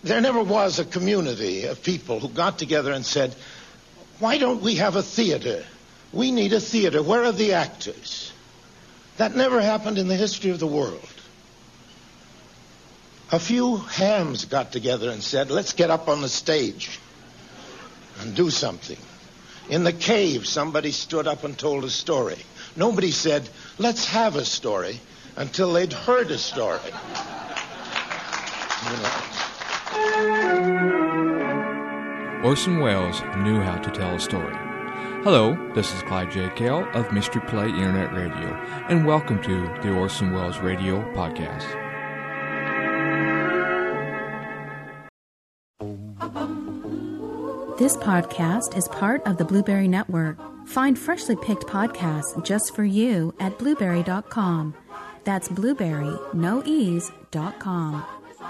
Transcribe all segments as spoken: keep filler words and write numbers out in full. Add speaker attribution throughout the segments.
Speaker 1: There never was a community of people who got together and said, why don't we have a theater? We need a theater. Where are the actors? That never happened in the history of the world. A few hams got together and said, let's get up on the stage and do something. In the cave, somebody stood up and told a story. Nobody said, let's have a story, until they'd heard a story. You know.
Speaker 2: Orson Welles knew how to tell a story. Hello, this is Clyde J. Cale of Mystery Play Internet Radio, and welcome to the Orson Welles Radio Podcast.
Speaker 3: This podcast is part of the Blueberry Network. Find freshly picked podcasts just for you at blueberry dot com. That's blueberry, no ease, dot com.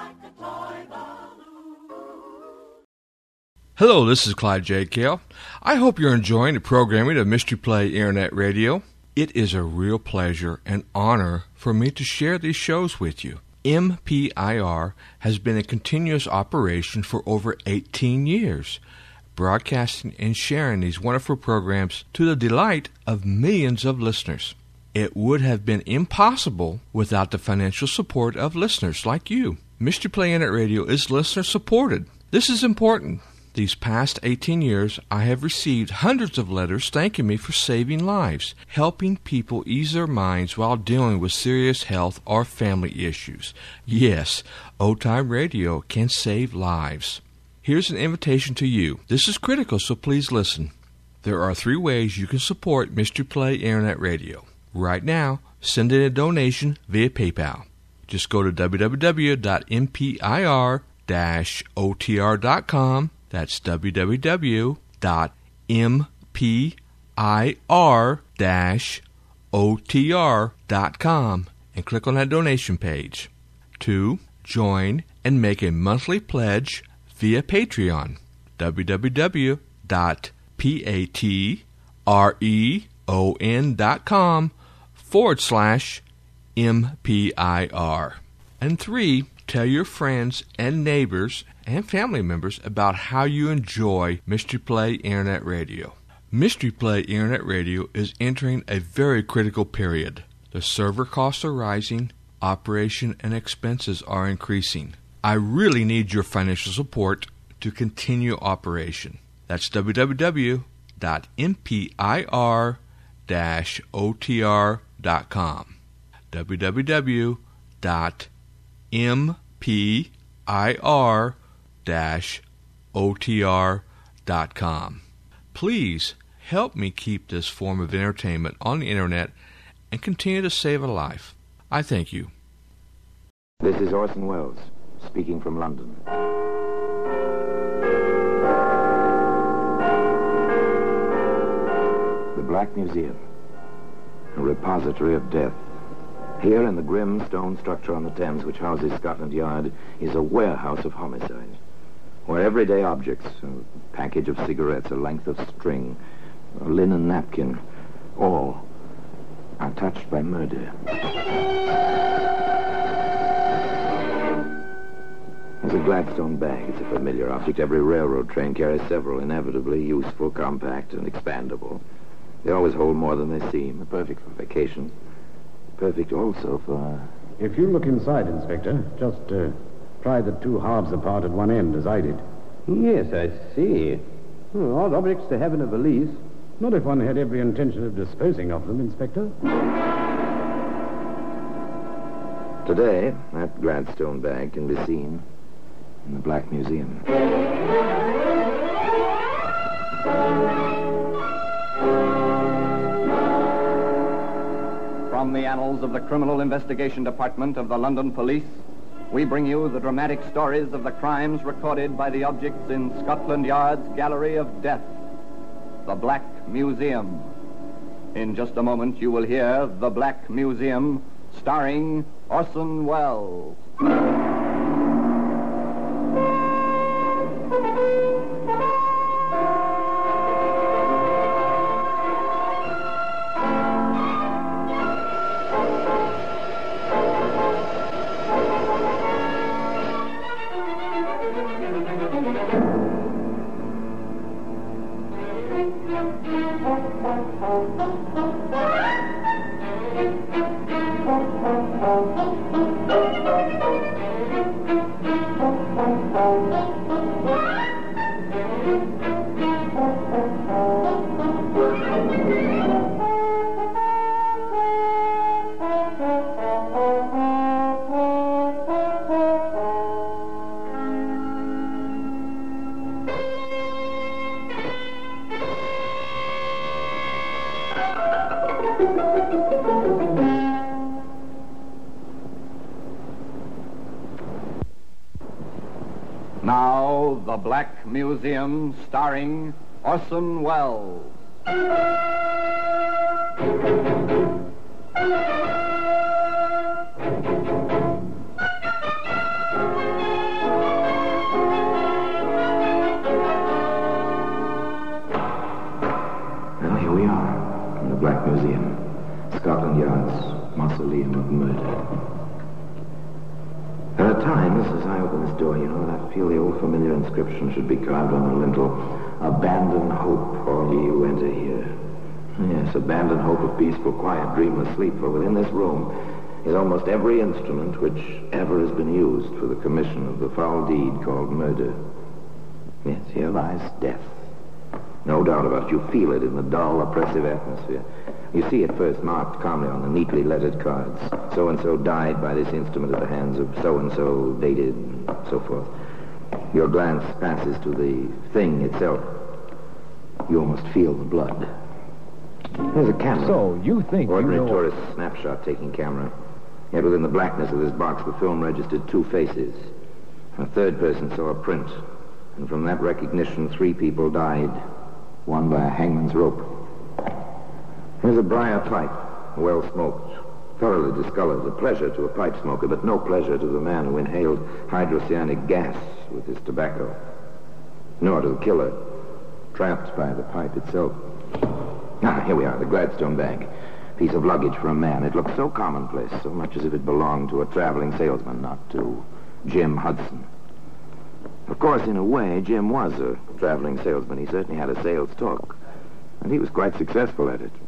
Speaker 2: Hello, this is Clyde J. Cale. I hope you're enjoying the programming of Mystery Play Internet Radio. It is a real pleasure and honor for me to share these shows with you. M P I R has been in continuous operation for over eighteen years, broadcasting and sharing these wonderful programs to the delight of millions of listeners. It would have been impossible without the financial support of listeners like you. Mystery Play Internet Radio is listener supported. This is important. These past eighteen years, I have received hundreds of letters thanking me for saving lives, helping people ease their minds while dealing with serious health or family issues. Yes, old-time radio can save lives. Here's an invitation to you. This is critical, so please listen. There are three ways you can support Mystery Play Internet Radio. Right now, send in a donation via PayPal. Just go to w w w dot m p i r dash o t r dot com. That's w w w dot m p i r dash o t r dot com and click on that donation page. Two, join and make a monthly pledge via Patreon. w w w dot patreon dot com forward slash M P I R. And three, tell your friends and neighbors and family members about how you enjoy Mystery Play Internet Radio. Mystery Play Internet Radio is entering a very critical period. The server costs are rising, operation and expenses are increasing. I really need your financial support to continue operation. That's w w w dot m p i r dash o t r dot com. w w w dot m p i r dash o t r dot com. Please help me keep this form of entertainment on the internet and continue to save a life. I thank you.
Speaker 4: This is Orson Welles, speaking from London. The Black Museum, a repository of death. Here in the grim stone structure on the Thames which houses Scotland Yard is a warehouse of homicide, where everyday objects, a package of cigarettes, a length of string, a linen napkin, all are touched by murder. There's a Gladstone bag. It's a familiar object. Every railroad train carries several, inevitably useful, compact, and expandable. They always hold more than they seem. Perfect for vacation. Perfect also for...
Speaker 5: If you look inside, Inspector, just uh, pry the two halves apart at one end, as I did.
Speaker 6: Yes, I see. Oh, odd objects to have in a valise.
Speaker 5: Not if one had every intention of disposing of them, Inspector.
Speaker 4: Today, that Gladstone bag can be seen in the Black Museum.
Speaker 7: From the annals of the Criminal Investigation Department of the London Police, we bring you the dramatic stories of the crimes recorded by the objects in Scotland Yard's Gallery of Death, the Black Museum. In just a moment, you will hear The Black Museum, starring Orson Welles. Now, The Black Museum, starring Orson Welles.
Speaker 4: Well, here we are, in the Black Museum, Scotland Yard's mausoleum of murder. There are times, as I open this door, you know, that I feel the old familiar inscription should be carved on the lintel. Abandon hope, all ye who enter here. Yes, abandon hope of peaceful, quiet, dreamless sleep, for within this room is almost every instrument which ever has been used for the commission of the foul deed called murder. Yes, here lies death. No doubt about it. You feel it in the dull, oppressive atmosphere. You see it first marked calmly on the neatly lettered cards. So-and-so died by this instrument at the hands of so-and-so, dated, and so forth. Your glance passes to the thing itself. You almost feel the blood. There's a camera.
Speaker 5: So, you think
Speaker 4: Ordinary
Speaker 5: you know...
Speaker 4: tourist snapshot-taking camera. Yet within the blackness of this box, the film registered two faces. A third person saw a print. And from that recognition, three people died. One by a hangman's rope. Here's a briar pipe, well smoked, thoroughly discolored. A pleasure to a pipe smoker, but no pleasure to the man who inhaled hydrocyanic gas with his tobacco. Nor to the killer, trapped by the pipe itself. Ah, here we are, the Gladstone bag. Piece of luggage for a man. It looked so commonplace, so much as if it belonged to a traveling salesman, not to Jim Hudson. Of course, in a way, Jim was a traveling salesman. He certainly had a sales talk. And he was quite successful at it.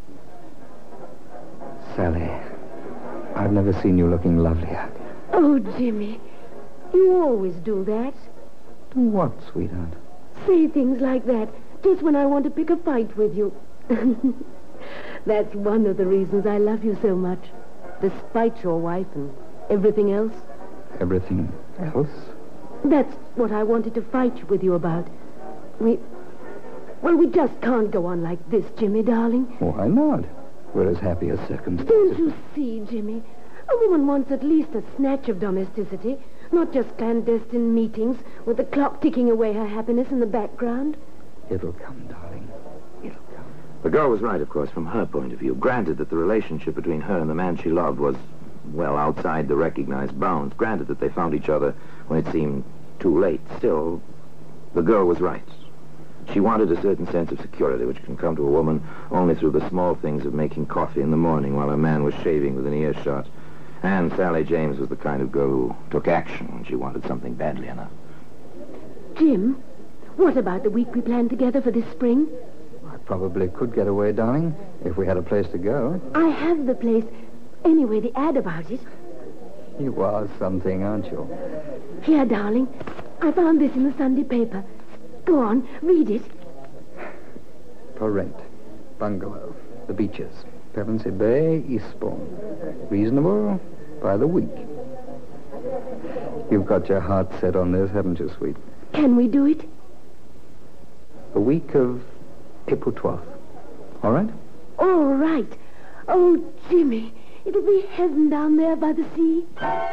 Speaker 8: Sally, I've never seen you looking lovelier.
Speaker 9: Oh, Jimmy, you always do that.
Speaker 8: Do what, sweetheart?
Speaker 9: Say things like that, just when I want to pick a fight with you. That's one of the reasons I love you so much. Despite your wife and everything else.
Speaker 8: Everything else?
Speaker 9: That's what I wanted to fight with you about. We... Well, we just can't go on like this, Jimmy, darling.
Speaker 8: Why not? We're as happy as circumstances.
Speaker 9: Don't you see, Jimmy? A woman wants at least a snatch of domesticity, not just clandestine meetings with the clock ticking away her happiness in the background.
Speaker 8: It'll come, darling. It'll come.
Speaker 4: The girl was right, of course, from her point of view. Granted that the relationship between her and the man she loved was, well, outside the recognized bounds. Granted that they found each other when it seemed too late. Still, the girl was right. She wanted a certain sense of security, which can come to a woman only through the small things of making coffee in the morning while a man was shaving within earshot. And Sally James was the kind of girl who took action when she wanted something badly enough.
Speaker 9: Jim, what about the week we planned together for this spring?
Speaker 8: I probably could get away, darling, if we had a place to go.
Speaker 9: I have the place. Anyway, the ad about it.
Speaker 8: You are something, aren't you?
Speaker 9: Here, darling. I found this in the Sunday paper. Go on, read it.
Speaker 8: For rent. Bungalow. The beaches. Pevensey Bay, Eastbourne. Reasonable by the week. You've got your heart set on this, haven't you, sweet?
Speaker 9: Can we do it?
Speaker 8: The week of April twelfth. All right?
Speaker 9: All right. Oh, Jimmy, it'll be heaven down there by the sea.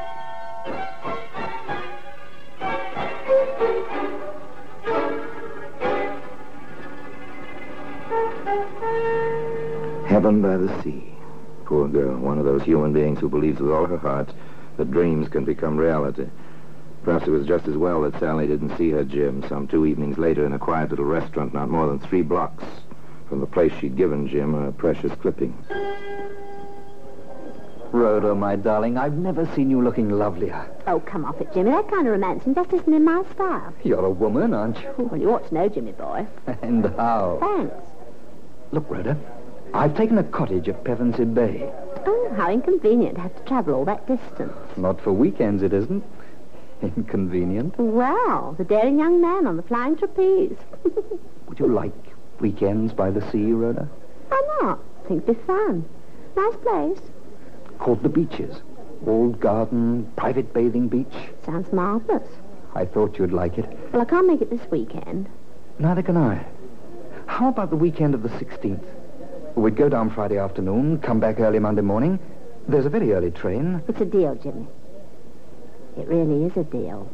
Speaker 4: Heaven by the sea. Poor girl, one of those human beings who believes with all her heart that dreams can become reality. Perhaps it was just as well that Sally didn't see her Jim some two evenings later in a quiet little restaurant not more than three blocks from the place she'd given Jim a precious clipping.
Speaker 10: Rhoda, my darling, I've never seen you looking lovelier.
Speaker 11: Oh, come off it, Jimmy. That kind of romancing just isn't in my style.
Speaker 10: You're a woman, aren't you?
Speaker 11: Well, you ought to know, Jimmy boy.
Speaker 10: And how?
Speaker 11: Thanks.
Speaker 10: Look, Rhoda, I've taken a cottage at Pevensey Bay.
Speaker 11: Oh, how inconvenient to have to travel all that distance.
Speaker 10: Not for weekends, it isn't. Inconvenient.
Speaker 11: Well, the daring young man on the flying trapeze.
Speaker 10: Would you like weekends by the sea, Rhoda?
Speaker 11: Why not? Think it'd be fun. Nice place.
Speaker 10: Called the Beaches. Old garden, private bathing beach.
Speaker 11: Sounds marvellous.
Speaker 10: I thought you'd like it.
Speaker 11: Well, I can't make it this weekend.
Speaker 10: Neither can I. How about the weekend of the sixteenth? We'd go down Friday afternoon, come back early Monday morning. There's a very early train.
Speaker 11: It's a deal, Jimmy. It really is a deal.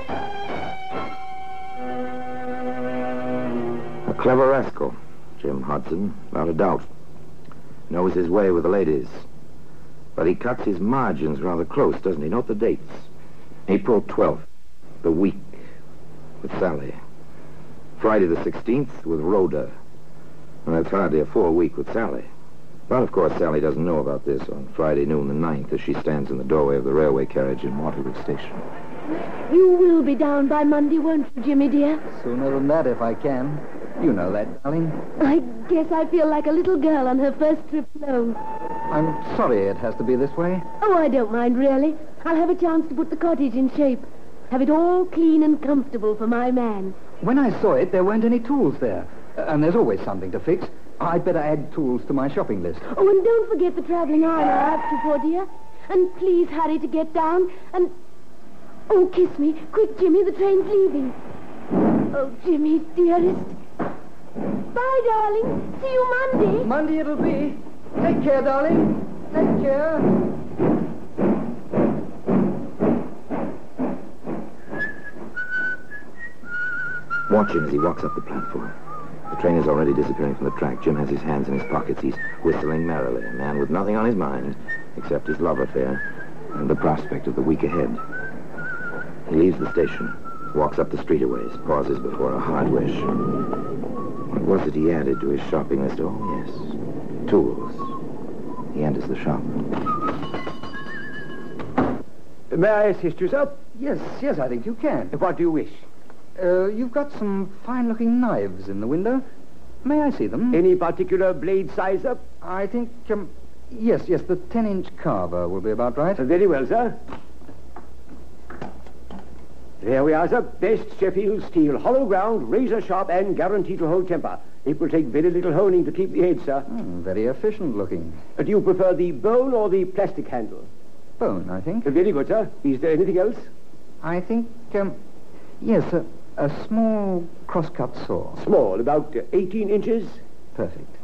Speaker 4: A clever rascal, Jim Hudson, without a doubt. Knows his way with the ladies. But he cuts his margins rather close, doesn't he? Note the dates. April twelfth, the week, with Sally. Friday the sixteenth, with Rhoda. Well, that's hardly a full week with Sally. But, of course, Sally doesn't know about this on Friday noon the ninth as she stands in the doorway of the railway carriage in Waterloo Station.
Speaker 9: You will be down by Monday, won't you, Jimmy, dear?
Speaker 10: Sooner than that, if I can. You know that, darling.
Speaker 9: I guess I feel like a little girl on her first trip alone.
Speaker 10: I'm sorry it has to be this way.
Speaker 9: Oh, I don't mind, really. I'll have a chance to put the cottage in shape. Have it all clean and comfortable for my man.
Speaker 10: When I saw it, there weren't any tools there. And there's always something to fix. I'd better add tools to my shopping list.
Speaker 9: Oh, and don't forget the traveling armor I asked you for, dear. And please hurry to get down. And... Oh, kiss me. Quick, Jimmy, the train's leaving. Oh, Jimmy, dearest. Bye, darling. See you Monday.
Speaker 10: Monday it'll be. Take care, darling. Take care.
Speaker 4: Watch him as he walks up the platform. The train is already disappearing from the track. Jim has his hands in his pockets. He's whistling merrily, a man with nothing on his mind except his love affair and the prospect of the week ahead. He leaves the station, walks up the street a ways, pauses before a hardware shop. What was it he added to his shopping list? Oh, yes, tools. He enters the shop.
Speaker 6: May I assist you, sir?
Speaker 10: Yes, yes, I think you can.
Speaker 6: What do you wish?
Speaker 10: Uh, you've got some fine-looking knives in the window. May I see them?
Speaker 6: Any particular blade size, sir?
Speaker 10: I think, um, yes, yes, the ten-inch carver will be about right.
Speaker 6: Uh, very well, sir. There we are, sir. Best Sheffield steel, hollow ground, razor sharp, and guaranteed to hold temper. It will take very little honing to keep the edge, sir.
Speaker 10: Mm, very efficient looking.
Speaker 6: Uh, do you prefer the bone or the plastic handle?
Speaker 10: Bone, I think.
Speaker 6: Uh, very good, sir. Is there anything else?
Speaker 10: I think, um, yes, a, a small cross-cut saw.
Speaker 6: Small, about uh, eighteen inches.
Speaker 10: Perfect.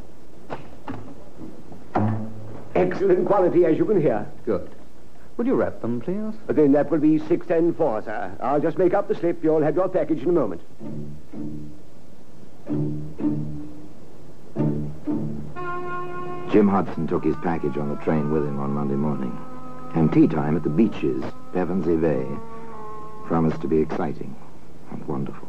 Speaker 6: Excellent quality, as you can hear.
Speaker 10: Good. Would you wrap them, please?
Speaker 6: Uh, then that will be six and four, sir. I'll just make up the slip. You'll have your package in a moment.
Speaker 4: Jim Hudson took his package on the train with him on Monday morning. And tea time at the Beaches, Pevensey Bay, promised to be exciting and wonderful.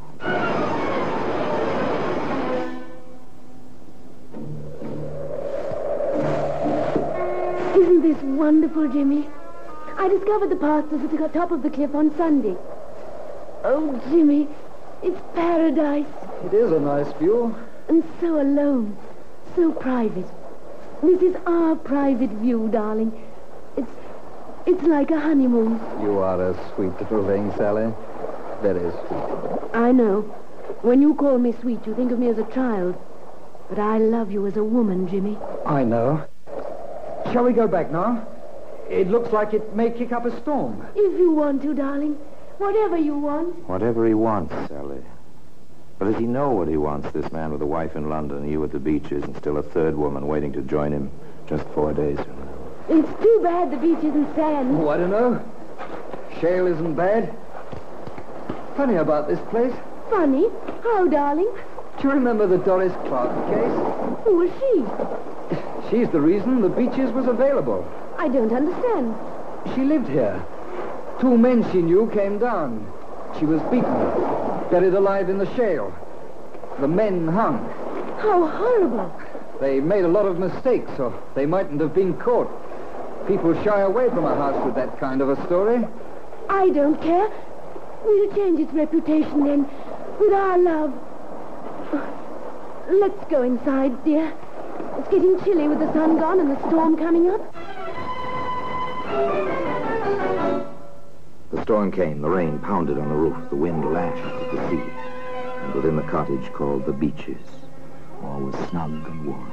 Speaker 9: Isn't this wonderful, Jimmy? I discovered the pastures at the top of the cliff on Sunday. Oh, Jimmy, it's paradise.
Speaker 10: It is a nice view.
Speaker 9: And so alone, so private. This is our private view, darling. It's, it's like a honeymoon.
Speaker 10: You are a sweet little thing, Sally. Very sweet.
Speaker 9: I know. When you call me sweet, you think of me as a child. But I love you as a woman, Jimmy.
Speaker 10: I know. Shall we go back now? It looks like it may kick up a storm.
Speaker 9: If you want to, darling. Whatever you want.
Speaker 4: Whatever he wants, Sally. But does he know what he wants, this man with a wife in London and you at the Beaches and still a third woman waiting to join him just four days from now?
Speaker 9: It's too bad the beach isn't sand.
Speaker 10: Oh, I don't know. Shale isn't bad. Funny about this place.
Speaker 9: Funny? How, darling?
Speaker 10: Do you remember the Doris Clark case?
Speaker 9: Who was she?
Speaker 10: She's the reason the Beaches was available.
Speaker 9: I don't understand.
Speaker 10: She lived here. Two men she knew came down. She was beaten, buried alive in the shale. The men hung.
Speaker 9: How horrible.
Speaker 10: They made a lot of mistakes, so they mightn't have been caught. People shy away from a house with that kind of a story.
Speaker 9: I don't care. We'll change its reputation then, with our love. Let's go inside, dear. It's getting chilly with the sun gone and the storm coming up.
Speaker 4: The storm came. The rain pounded on the roof. The wind lashed at the sea. And within the cottage called the Beeches, all was snug and warm.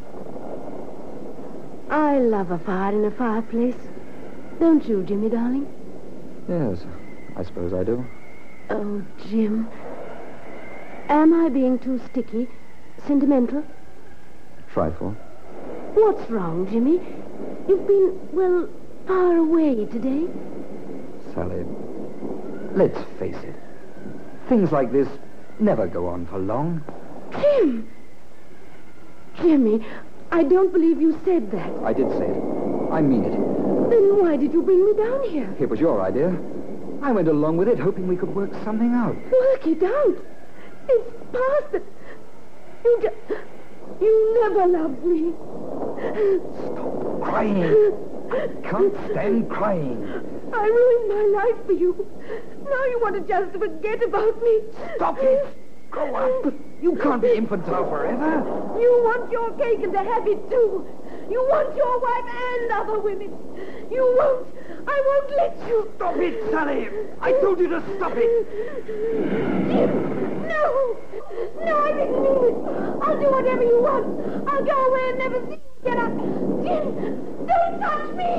Speaker 9: I love a fire in a fireplace. Don't you, Jimmy, darling?
Speaker 10: Yes, I suppose I do.
Speaker 9: Oh, Jim. Am I being too sticky? Sentimental?
Speaker 10: Trifle.
Speaker 9: What's wrong, Jimmy? You've been, well, far away today.
Speaker 10: Sally, let's face it. Things like this never go on for long.
Speaker 9: Jim! Jimmy, I don't believe you said that.
Speaker 10: I did say it. I mean it.
Speaker 9: Then why did you bring me down here?
Speaker 10: It was your idea. I went along with it, hoping we could work something out.
Speaker 9: Work it out? It's past it. You just... You never loved me.
Speaker 10: Stop crying. I can't stand crying.
Speaker 9: I ruined my life for you. Now you want to just forget about me.
Speaker 10: Stop it. Grow up. You can't be infantile forever.
Speaker 9: You want your cake and to have it too. You want your wife and other women. You won't. I won't let you.
Speaker 10: Stop it, Sally. I told you to stop it.
Speaker 9: Jim, no. No, I didn't mean it. I'll do whatever you want. I'll go away and never see you again. I... Jim, don't touch me.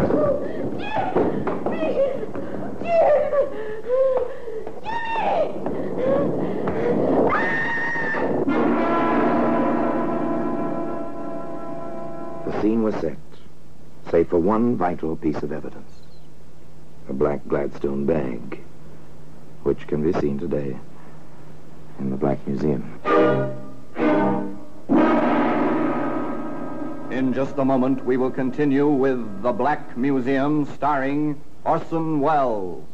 Speaker 9: Jim, please. Jim. Jimmy.
Speaker 4: The scene was set, save for one vital piece of evidence. A black Gladstone bag, which can be seen today in the Black Museum.
Speaker 7: In just a moment, we will continue with The Black Museum, starring Orson Welles.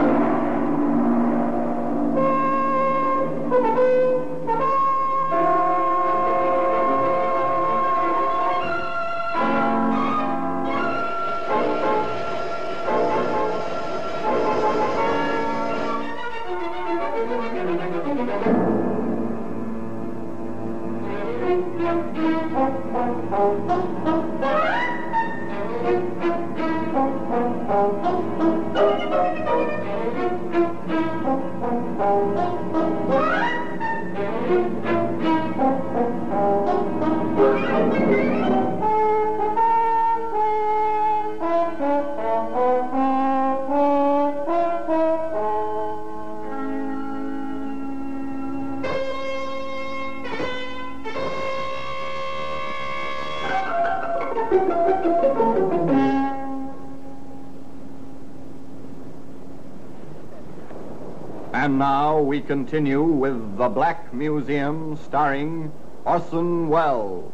Speaker 7: And now we continue with The Black Museum, starring Orson Welles.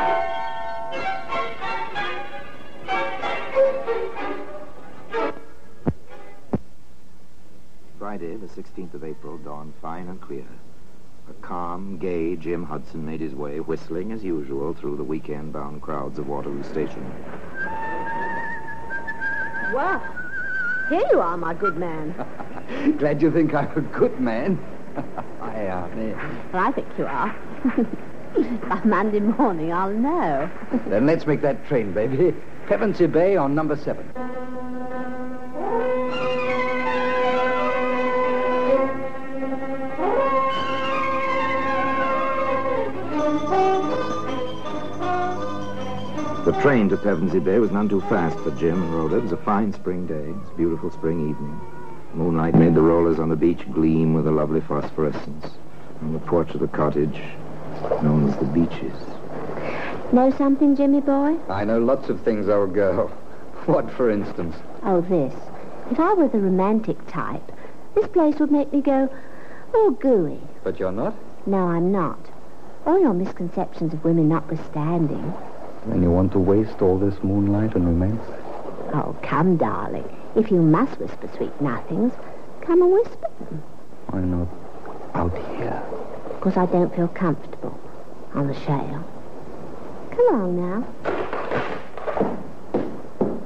Speaker 4: Friday, the sixteenth of April, dawned fine and clear. A calm, gay Jim Hudson made his way, whistling as usual, through the weekend-bound crowds of Waterloo Station.
Speaker 11: Well, here you are, my good man.
Speaker 10: Glad you think I'm a good man. I am.
Speaker 11: Well, I think you are. By Monday morning, I'll know.
Speaker 10: Then let's make that train, baby. Pevensey Bay on number seven.
Speaker 4: The train to Pevensey Bay was none too fast for Jim and Rhoda. It was a fine spring day. It was a beautiful spring evening. Moonlight made the rollers on the beach gleam with a lovely phosphorescence. On the porch of the cottage, known as the Beeches.
Speaker 11: Know something, Jimmy boy?
Speaker 10: I know lots of things, old girl. What, for instance?
Speaker 11: Oh, this. If I were the romantic type, this place would make me go, oh, gooey.
Speaker 10: But you're not?
Speaker 11: No, I'm not. All your misconceptions of women notwithstanding.
Speaker 10: Then you want to waste all this moonlight and romance?
Speaker 11: Oh, come, darling. If you must whisper sweet nothings, come and whisper them.
Speaker 10: Why not out here?
Speaker 11: Because I don't feel comfortable on the shale. Come along now.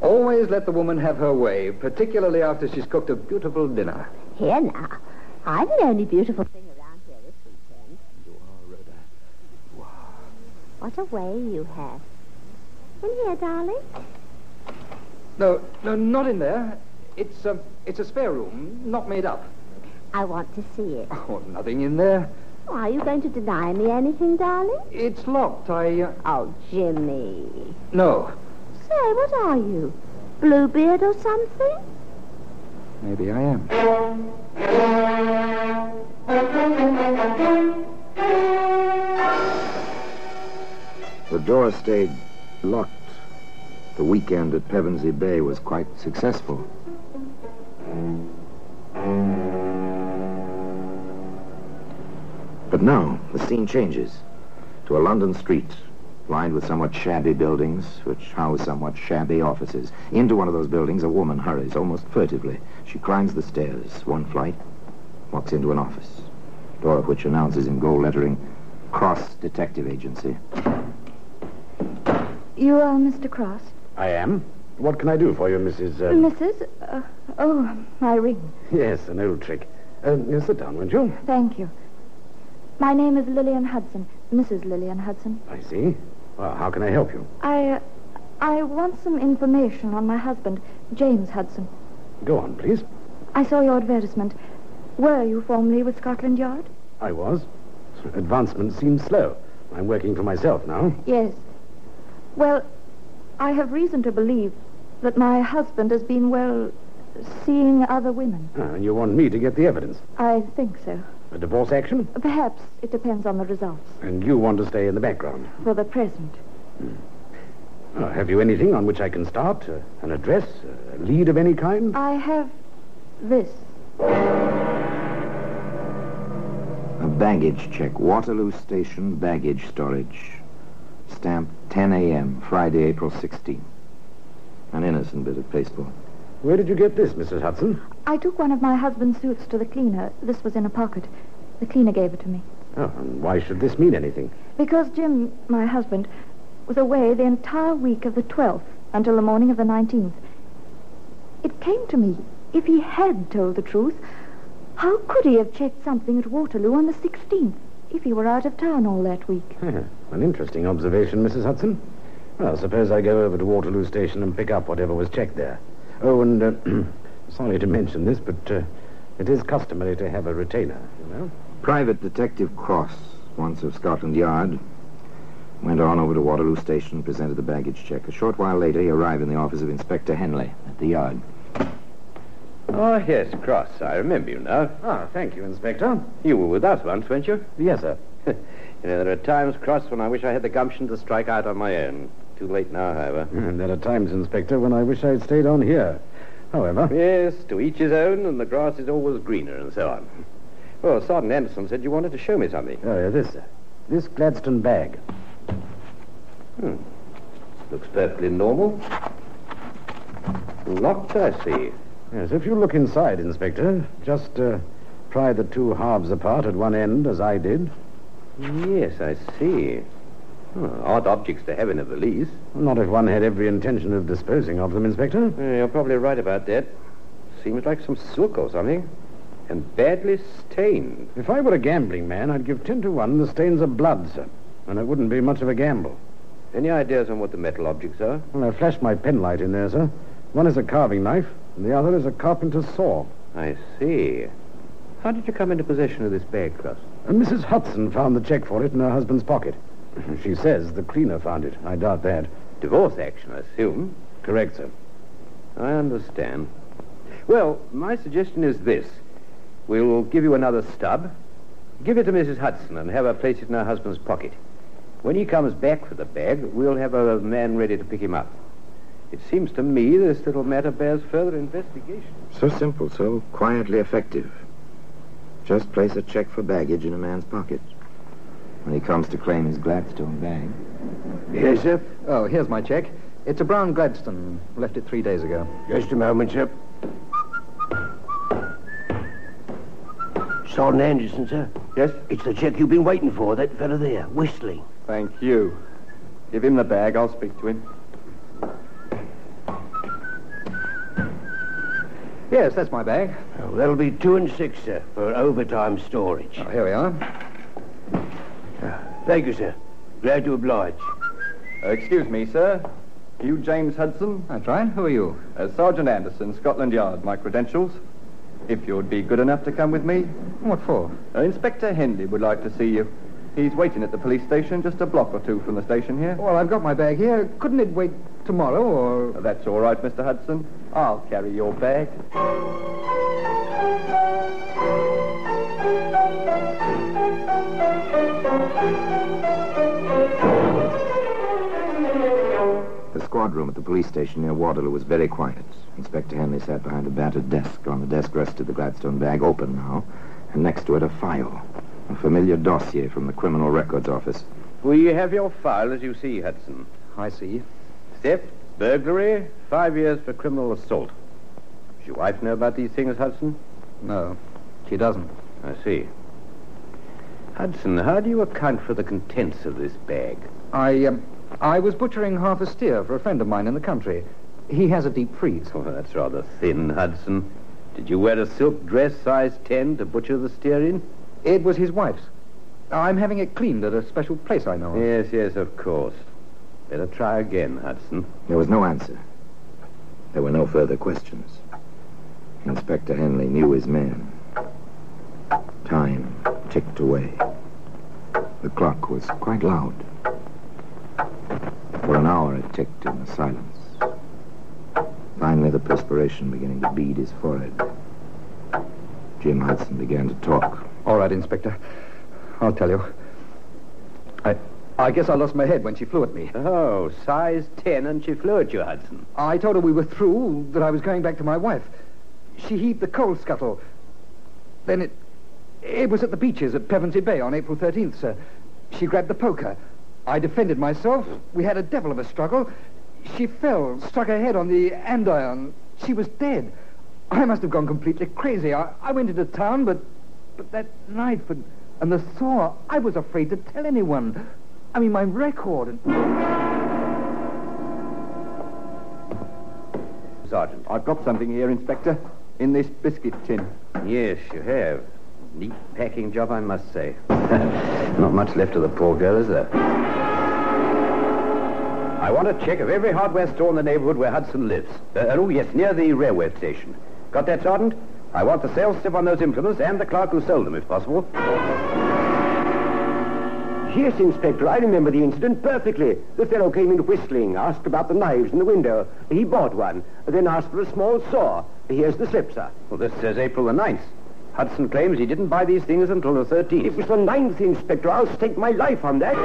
Speaker 10: Always let the woman have her way, particularly after she's cooked a beautiful dinner.
Speaker 11: Here now. I'm the only beautiful thing around here this weekend.
Speaker 10: You are, Rhoda. Wow.
Speaker 11: What a way you have. In here, darling.
Speaker 10: No, no, not in there. It's a, it's a spare room, not made up.
Speaker 11: I want to see it.
Speaker 10: Oh, nothing in there.
Speaker 11: Oh, are you going to deny me anything, darling?
Speaker 10: It's locked. I, uh...
Speaker 11: Oh, Jimmy.
Speaker 10: No.
Speaker 11: Say, what are you? Bluebeard or something?
Speaker 10: Maybe I am.
Speaker 4: The door stayed locked. The weekend at Pevensey Bay was quite successful. But now, the scene changes to a London street lined with somewhat shabby buildings which house somewhat shabby offices. Into one of those buildings, a woman hurries, almost furtively. She climbs the stairs, one flight, walks into an office, door of which announces in gold lettering, Cross Detective Agency.
Speaker 12: You are Mister Cross?
Speaker 5: I am. What can I do for you, Missus Uh...
Speaker 12: Missus Uh, oh, my ring.
Speaker 5: Yes, an old trick. Uh, you sit down, won't you?
Speaker 12: Thank you. My name is Lillian Hudson, Missus Lillian Hudson.
Speaker 5: I see. Well, how can I help you?
Speaker 12: I, uh, I want some information on my husband, James Hudson.
Speaker 5: Go on, please.
Speaker 12: I saw your advertisement. Were you formerly with Scotland Yard?
Speaker 5: I was. Advancement seems slow. I'm working for myself now.
Speaker 12: Yes. Well, I have reason to believe that my husband has been, well, seeing other women.
Speaker 5: Ah, and you want me to get the evidence?
Speaker 12: I think so.
Speaker 5: A divorce action?
Speaker 12: Perhaps. It depends on the results.
Speaker 5: And you want to stay in the background?
Speaker 12: For the present.
Speaker 5: Hmm. Oh, have you anything on which I can start? Uh, an address? A lead of any kind?
Speaker 12: I have this.
Speaker 4: A baggage check. Waterloo Station baggage storage. Stamped ten a.m., Friday, April sixteenth. An innocent bit of pasteboard.
Speaker 5: Where did you get this, Missus Hudson?
Speaker 12: I took one of my husband's suits to the cleaner. This was in a pocket. The cleaner gave it to me.
Speaker 5: Oh, and why should this mean anything?
Speaker 12: Because Jim, my husband, was away the entire week of the twelfth until the morning of the nineteenth. It came to me, if he had told the truth, how could he have checked something at Waterloo on the sixteenth if he were out of town all that week?
Speaker 5: An interesting observation, Missus Hudson. Well, suppose I go over to Waterloo Station and pick up whatever was checked there. Oh, and uh, sorry to mention this, but uh, it is customary to have a retainer, you know.
Speaker 4: Private Detective Cross, once of Scotland Yard, went on over to Waterloo Station and presented the baggage check. A short while later, he arrived in the office of Inspector Henley at the Yard.
Speaker 13: Oh, yes, Cross. I remember you now.
Speaker 5: Ah, thank you, Inspector.
Speaker 13: You were with us once, weren't you?
Speaker 5: Yes, sir.
Speaker 13: You know, there are times, Cross, when I wish I had the gumption to strike out on my own. Too late now, however.
Speaker 5: And there are times, Inspector, when I wish I'd stayed on here. However...
Speaker 13: Yes, to each his own, and the grass is always greener, and so on. Well, Sergeant Anderson said you wanted to show me something.
Speaker 5: Oh, yeah, this, sir. This Gladstone bag.
Speaker 13: Hmm. Looks perfectly normal. Locked, I see.
Speaker 5: Yes, if you look inside, Inspector, just uh, pry the two halves apart at one end, as I did.
Speaker 13: Yes, I see. Oh, odd objects to have in a valise.
Speaker 5: Not if one had every intention of disposing of them, Inspector.
Speaker 13: Uh, you're probably right about that. Seems like some soot or something. And badly stained.
Speaker 5: If I were a gambling man, I'd give ten to one the stains are blood, sir. And it wouldn't be much of a gamble.
Speaker 13: Any ideas on what the metal objects are?
Speaker 5: Well, I flashed my penlight in there, sir. One is a carving knife, and the other is a carpenter's saw.
Speaker 13: I see. How did you come into possession of this bag, Cross?
Speaker 5: And Missus Hudson found the check for it in her husband's pocket. She says the cleaner found it. I doubt that.
Speaker 13: Divorce action, I assume.
Speaker 5: Correct, sir.
Speaker 13: I understand. Well, my suggestion is this. We'll give you another stub. Give it to Missus Hudson and have her place it in her husband's pocket. When he comes back for the bag, we'll have a man ready to pick him up. It seems to me this little matter bears further investigation.
Speaker 4: So simple, so quietly effective. Just place a check for baggage in a man's pocket. When he comes to claim his Gladstone bag.
Speaker 10: Yes, sir? Oh, here's my check. It's a brown Gladstone. Left it three days ago.
Speaker 6: Just a moment, sir. Sergeant Anderson, sir.
Speaker 13: Yes?
Speaker 6: It's the check you've been waiting for, that fella there, whistling.
Speaker 13: Thank you. Give him the bag. I'll speak to him.
Speaker 10: Yes, that's my bag.
Speaker 6: Oh, that'll be two and six, sir, for overtime storage.
Speaker 10: Oh, here we are.
Speaker 6: Uh, thank you, sir. Glad to oblige.
Speaker 7: Uh, excuse me, sir. Are you James Hudson?
Speaker 10: That's right. Who are you?
Speaker 7: Uh, Sergeant Anderson, Scotland Yard. My credentials. If you would be good enough to come with me.
Speaker 10: What for?
Speaker 7: Uh, Inspector Henley would like to see you. He's waiting at the police station just a block or two from the station here.
Speaker 10: Well, I've got my bag here. Couldn't it wait tomorrow, or...
Speaker 7: Uh, that's all right, Mister Hudson. I'll carry your bag.
Speaker 4: The squad room at the police station near Waterloo was very quiet. Inspector Henley sat behind a battered desk. On the desk rested the Gladstone bag, open now, and next to it a file, a familiar dossier from the Criminal Records Office.
Speaker 13: We have your file, as you see, Hudson.
Speaker 10: I see.
Speaker 13: Theft, burglary, five years for criminal assault. Does your wife know about these things, Hudson?
Speaker 10: No, she doesn't.
Speaker 13: I see. Hudson, how do you account for the contents of this bag?
Speaker 10: I, um, I was butchering half a steer for a friend of mine in the country. He has a deep freeze.
Speaker 13: Oh, that's rather thin, Hudson. Did you wear a silk dress size ten to butcher the steer in?
Speaker 10: It was his wife's. I'm having it cleaned at a special place I know of.
Speaker 13: Yes, yes, of course. Better try again, Hudson.
Speaker 4: There was no answer. There were no further questions. Inspector Henley knew his man. Time ticked away. The clock was quite loud. For an hour it ticked in the silence. Finally, the perspiration beginning to bead his forehead. Jim Hudson began to talk.
Speaker 10: All right, Inspector. I'll tell you. I I guess I lost my head when she flew at me.
Speaker 13: Oh, size ten, and she flew at you, Hudson.
Speaker 10: I told her we were through, that I was going back to my wife. She heaved the coal scuttle. Then it... It was at the beaches at Pevensey Bay on April thirteenth, sir. She grabbed the poker. I defended myself. We had a devil of a struggle. She fell, struck her head on the andiron. She was dead. I must have gone completely crazy. I, I went into town, but... But that knife and, and the saw, I was afraid to tell anyone. I mean, my record and...
Speaker 7: Sergeant, I've got something here, Inspector. In this biscuit tin.
Speaker 13: Yes, you have. Neat packing job, I must say. Not much left of the poor girl, is there? I want a check of every hardware store in the neighborhood where Hudson lives. Uh, oh, yes, near the railway station. Got that, Sergeant? I want the sales slip on those implements and the clerk who sold them, if possible.
Speaker 6: Yes, Inspector, I remember the incident perfectly. The fellow came in whistling, asked about the knives in the window. He bought one, then asked for a small saw. Here's the slip, sir.
Speaker 13: Well, this says April the ninth. Hudson claims he didn't buy these things until the thirteenth.
Speaker 6: It was the ninth, Inspector. I'll stake my life on that.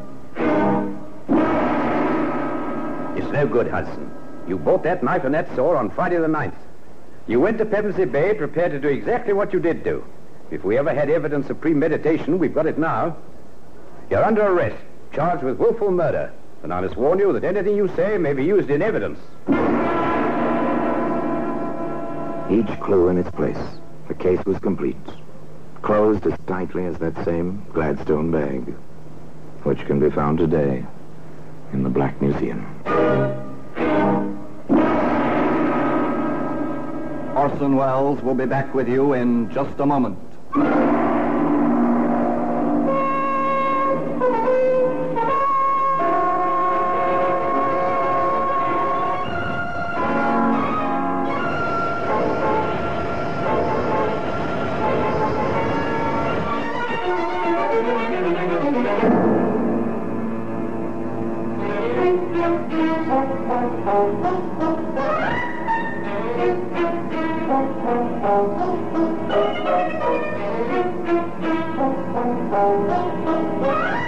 Speaker 13: It's no good, Hudson. You bought that knife and that saw on Friday the ninth. You went to Pevensey Bay prepared to do exactly what you did do. If we ever had evidence of premeditation, we've got it now. You're under arrest, charged with willful murder. And I must warn you that anything you say may be used in evidence.
Speaker 4: Each clue in its place. The case was complete. Closed as tightly as that same Gladstone bag, which can be found today in the Black Museum.
Speaker 7: Orson Welles will be back with you in just a moment.
Speaker 9: Thank you.